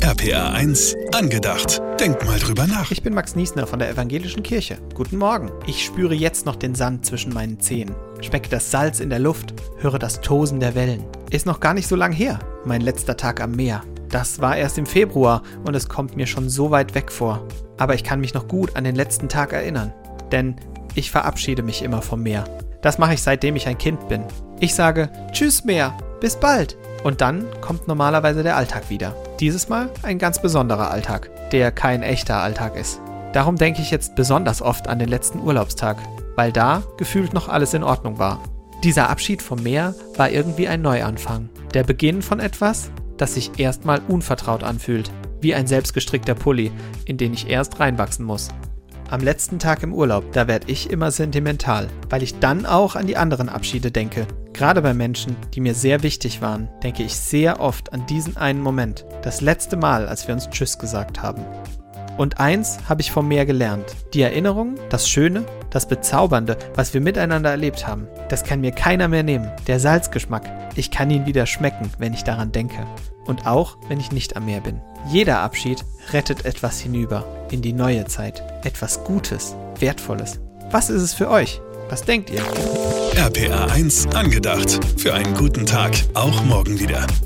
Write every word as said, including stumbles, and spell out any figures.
R P R eins angedacht. Denk mal drüber nach. Ich bin Max Niesner von der Evangelischen Kirche. Guten Morgen. Ich spüre jetzt noch den Sand zwischen meinen Zehen, schmecke das Salz in der Luft, höre das Tosen der Wellen. Ist noch gar nicht so lang her, mein letzter Tag am Meer. Das war erst im Februar und es kommt mir schon so weit weg vor. Aber ich kann mich noch gut an den letzten Tag erinnern, denn ich verabschiede mich immer vom Meer. Das mache ich, seitdem ich ein Kind bin. Ich sage, tschüss Meer, bis bald. Und dann kommt normalerweise der Alltag wieder. Dieses Mal ein ganz besonderer Alltag, der kein echter Alltag ist. Darum denke ich jetzt besonders oft an den letzten Urlaubstag, weil da gefühlt noch alles in Ordnung war. Dieser Abschied vom Meer war irgendwie ein Neuanfang. Der Beginn von etwas, das sich erstmal unvertraut anfühlt, wie ein selbstgestrickter Pulli, in den ich erst reinwachsen muss. Am letzten Tag im Urlaub, da werde ich immer sentimental, weil ich dann auch an die anderen Abschiede denke. Gerade bei Menschen, die mir sehr wichtig waren, denke ich sehr oft an diesen einen Moment, das letzte Mal, als wir uns Tschüss gesagt haben. Und eins habe ich vom Meer gelernt. Die Erinnerung, das Schöne, das Bezaubernde, was wir miteinander erlebt haben, das kann mir keiner mehr nehmen. Der Salzgeschmack, ich kann ihn wieder schmecken, wenn ich daran denke. Und auch, wenn ich nicht am Meer bin. Jeder Abschied rettet etwas hinüber, in die neue Zeit. Etwas Gutes, Wertvolles. Was ist es für euch? Was denkt ihr? R P R eins angedacht. Für einen guten Tag, auch morgen wieder.